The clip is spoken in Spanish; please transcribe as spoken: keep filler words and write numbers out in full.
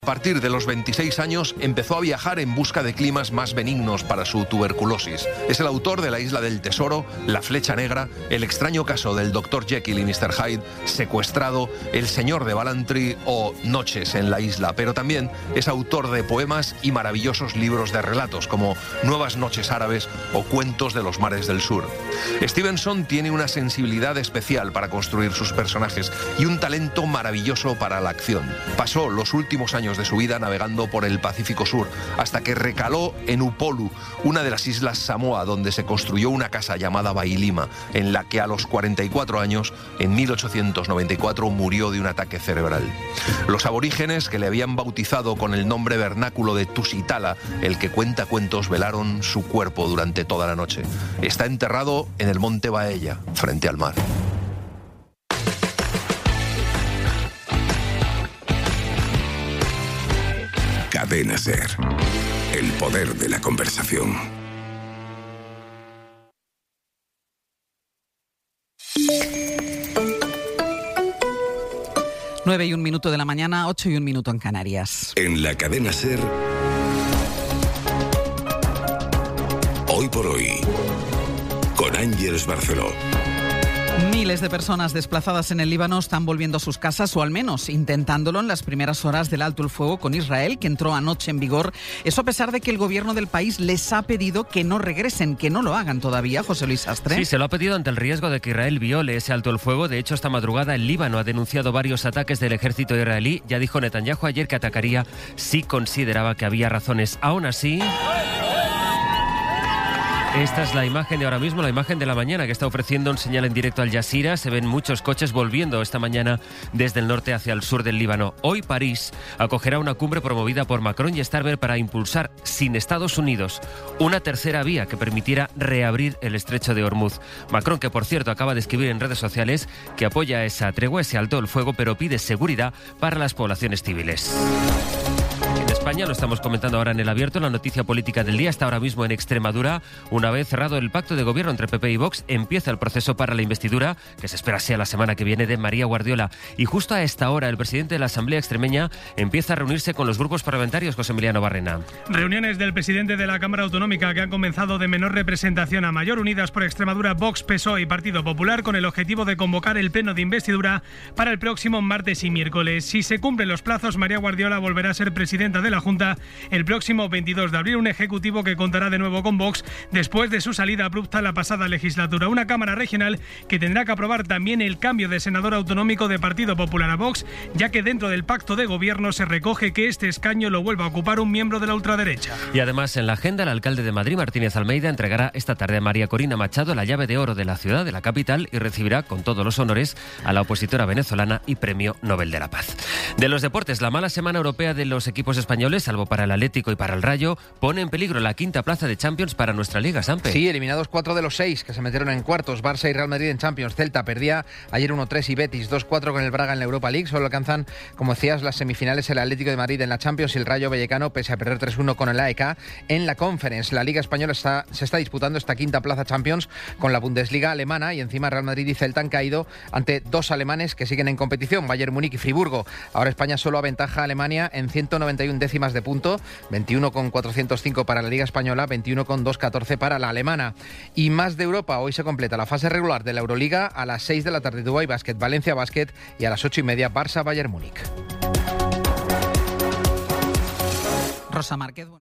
A partir de los veintiséis años empezó a viajar en busca de climas más benignos para su tuberculosis. Es el autor de La Isla del Tesoro, La Flecha Negra, El extraño caso del doctor Jekyll y mister Hyde, Secuestrado, El Señor de Ballantrae o Noches en la Isla. Pero también es autor de poemas y maravillosos libros de relatos como Nuevas Noches Árabes o Cuentos de los Mares del Sur. Stevenson tiene una sensibilidad especial para construir sus personajes y un talento maravilloso para la acción. Pasó los últimos años de su vida navegando por el Pacífico Sur, hasta que recaló en Upolu, una de las islas Samoa, donde se construyó una casa llamada Bailima, en la que a los cuarenta y cuatro años, en mil ochocientos noventa y cuatro, murió de un ataque cerebral. Los aborígenes, que le habían bautizado con el nombre vernáculo de Tusitala, el que cuenta cuentos, velaron su cuerpo durante toda la noche. Está enterrado en el monte Baella, frente al mar. Cadena SER. El poder de la conversación. Nueve y un minuto de la mañana, ocho y un minuto en Canarias. En la Cadena SER. Hoy por hoy. Con Ángeles Barceló. Miles de personas desplazadas en el Líbano están volviendo a sus casas, o al menos intentándolo, en las primeras horas del alto el fuego con Israel, que entró anoche en vigor. Eso a pesar de que el gobierno del país les ha pedido que no regresen, que no lo hagan todavía, José Luis Astre. Sí, se lo ha pedido ante el riesgo de que Israel viole ese alto el fuego. De hecho, esta madrugada el Líbano ha denunciado varios ataques del ejército israelí. Ya dijo Netanyahu ayer que atacaría si consideraba que había razones. Aún así... Esta es la imagen de ahora mismo, la imagen de la mañana que está ofreciendo un señal en directo Al Jazeera. Se ven muchos coches volviendo esta mañana desde el norte hacia el sur del Líbano. Hoy París acogerá una cumbre promovida por Macron y Starmer para impulsar, sin Estados Unidos, una tercera vía que permitiera reabrir el estrecho de Hormuz. Macron, que por cierto acaba de escribir en redes sociales que apoya esa tregua, ese alto el fuego, pero pide seguridad para las poblaciones civiles. En España, lo estamos comentando ahora en el abierto, la noticia política del día está ahora mismo en Extremadura. Una vez cerrado el pacto de gobierno entre P P y Vox, empieza el proceso para la investidura, que se espera sea la semana que viene, de María Guardiola. Y justo a esta hora, el presidente de la Asamblea extremeña empieza a reunirse con los grupos parlamentarios. José Emiliano Barrena. Reuniones del presidente de la Cámara Autonómica que han comenzado de menor representación a mayor, unidas por Extremadura, Vox, P S O E y Partido Popular, con el objetivo de convocar el pleno de investidura para el próximo martes y miércoles. Si se cumplen los plazos, María Guardiola volverá a ser presidenta de la Junta el próximo veintidós de abril, un ejecutivo que contará de nuevo con Vox después de su salida abrupta la pasada legislatura. Una Cámara regional que tendrá que aprobar también el cambio de senador autonómico de Partido Popular a Vox, ya que dentro del pacto de gobierno se recoge que este escaño lo vuelva a ocupar un miembro de la ultraderecha. Y además, en la agenda, el alcalde de Madrid, Martínez Almeida, entregará esta tarde a María Corina Machado la llave de oro de la ciudad, de la capital, y recibirá con todos los honores a la opositora venezolana y premio Nobel de la Paz. De los deportes, la mala semana europea de los equipos españoles, salvo para el Atlético y para el Rayo, pone en peligro la quinta plaza de Champions para nuestra Liga, Sampe. Sí, eliminados cuatro de los seis que se metieron en cuartos. Barça y Real Madrid en Champions. Celta perdía ayer uno tres y Betis dos cuatro con el Braga en la Europa League. Solo alcanzan, como decías, las semifinales el Atlético de Madrid en la Champions y el Rayo Vallecano, pese a perder tres uno con el A E K en la Conference. La Liga Española está, se está disputando esta quinta plaza Champions con la Bundesliga alemana, y encima Real Madrid y Celta han caído ante dos alemanes que siguen en competición, Bayern Múnich y Friburgo. Ahora España solo aventaja a Alemania en ciento noventa y uno décimas de punto, veintiuno con cuatrocientos cinco para la Liga Española, veintiuno con doscientos catorce para la alemana. Y más de Europa, hoy se completa la fase regular de la Euroliga. A las seis de la tarde Dubái Basket, Valencia Basket, y a las ocho y media Barça Bayern Múnich. Rosa Márquez.